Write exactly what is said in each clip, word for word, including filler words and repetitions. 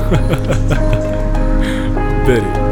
بریم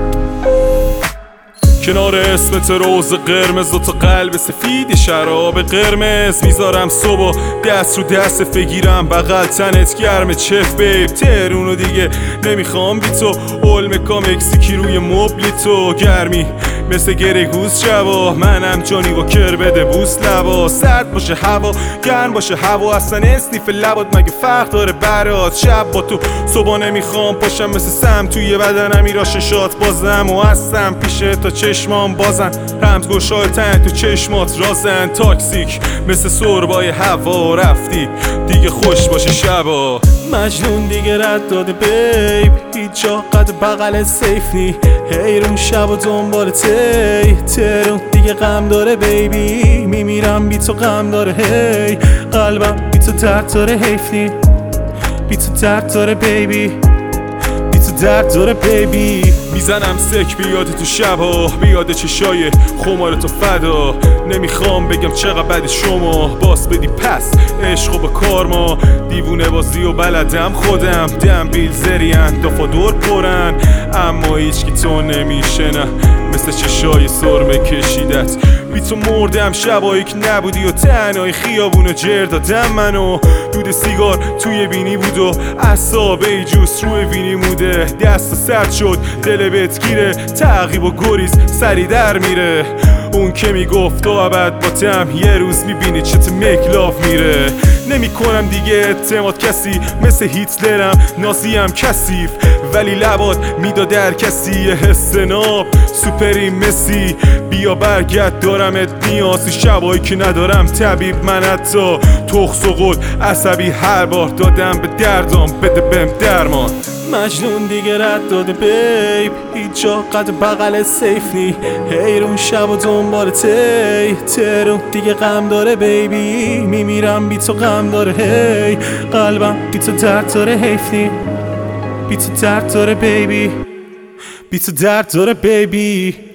کنار اسمت روز قرمز و تا قلب سفید شراب قرمز میذارم صبح دست رو دست بگیرم بغل تنت گرم چف بیب ترونو دیگه نمیخوام بی تو اولمکا مکسیکی روی مبلی تو گرمی مثل گریگوز شبا منم جانی با کر بده بوس لبا سرد باشه هوا گرم باشه هوا اصلا اسنیف لبات مگه فرق داره برات شب با تو صبح نمیخوام پاشم مثل سم توی بدنم ایرا ششات بازم و هستم پیشه تا چشمام بازن رمز گشای تن تو چشمات رازن تاکسیک مثل سربای هوا رفتی دیگه خوش باشه شبا مجنون دیگه رد داده بیب هیچ جا قد بغل سیف نی حیرون شب و دنبال تی ترون دیگه غم داره بیبی میمیرم بی تو غم داره هی قلبم بی تو درد داره حیف نی بی تو درد داره بیبی بی تو درد داره بیبی میزنم سک بیاد تو شبا بیاد چشای خمار تو فدا نمیخوام بگم چقدر بد شما باس بدی پس عشق و با کار ما دیوونه بازی و بلدم خودم دم بیل زرین دفا دور پرن اما هیچ کی تو نمیشه نه مثل چشای سرمه کشیدت بی تو مردم شبایی که نبودی و تنهای خیابونو جر دادم منو دود سیگار توی بینی بود و اعصابه جوس روی وینی موده دست سرد شد دل بهت گیره تعقیب و گریز سری در میره اون که میگفت تو ابد با تم یه روز میبینی چت مکلاف میره نمی کنم دیگه اعتماد کسی مثل هیتلرم نازیم کثیف ولی لبات میداد هر کسی یه حس ناب سوپری مسی بیا برگرد دارمت نیازی شبایی که ندارم طبیب من حتی تخس و قد عصبی هر بار دادم به دردام بده بهم درمان مجنون دیگه رد داده بیب هیچ جا قد بغل سیف نی حیرون شب و دنبال تی ترون دیگه غم داره بیبی میمیرم بی تو غم داره هی قلبم بی تو درد داره حیف نی بی تو درد داره بیبی بی تو درد داره بیبی